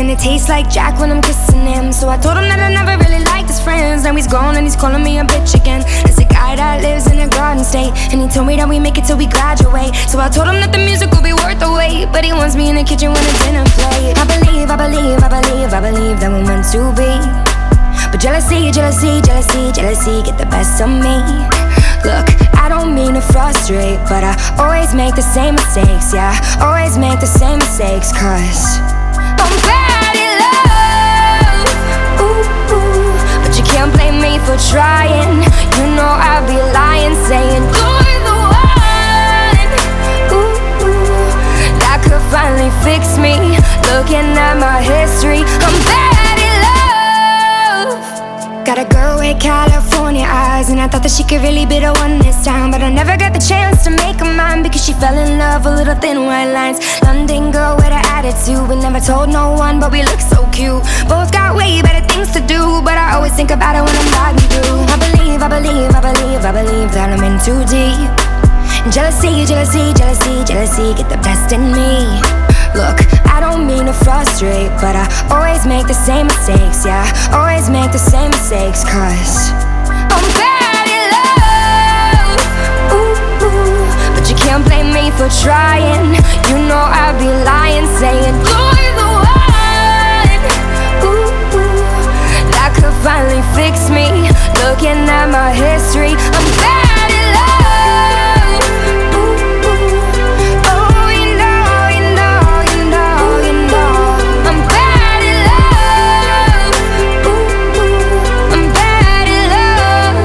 and it tastes like Jack when I'm kissing him. So I told him that I never really liked his friends. Now he's gone and he's calling me a bitch again. There's a guy that lives in a garden state, and he told me that we make it till we graduate. So I told him that the music will be worth the wait, but he wants me in the kitchen when the dinner plate. I believe that we're meant to be, but jealousy get the best of me. Look, I don't mean to frustrate, but I always make the same mistakes. Yeah, always make the same mistakes, 'cause I'm bad at love. Ooh, ooh. But you can't blame me for trying. You know I'd be lying, saying you're the one. Ooh, ooh. That could finally fix me. Looking at my history, I'm bad at love. Got a girl with California eyes, and I thought that she could really be the one this time, but I never got the chance to make her mine, because she fell in love with little thin white lines. London girl with an attitude, we never told no one, but we look so cute. Both got way better things to do, but I always think about it when I'm riding through. I believe that I'm in too deep. Jealousy get the best in me. Look, I don't mean to frustrate, but I always make the same mistakes. Yeah, always make the same mistakes, 'cause I'm bad at love. Ooh, ooh. But you can't blame me for trying. You know I'd be lying, saying you're the one. Ooh, ooh. That could finally fix me. Looking at my history, I'm bad at love. Ooh, ooh. Oh, you know, I'm bad at love. Ooh, ooh. I'm bad at love.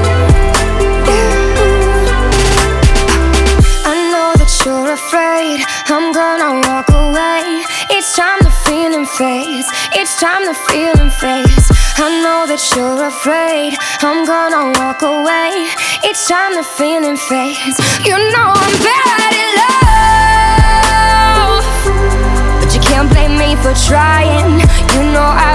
Yeah. I know that you're afraid I'm gonna walk away. Each time the feeling fades, each time the feeling fades. I know that you're afraid I'm gonna walk away. Each time the feeling fades. You know I'm bad at love, but you can't blame me for trying. You know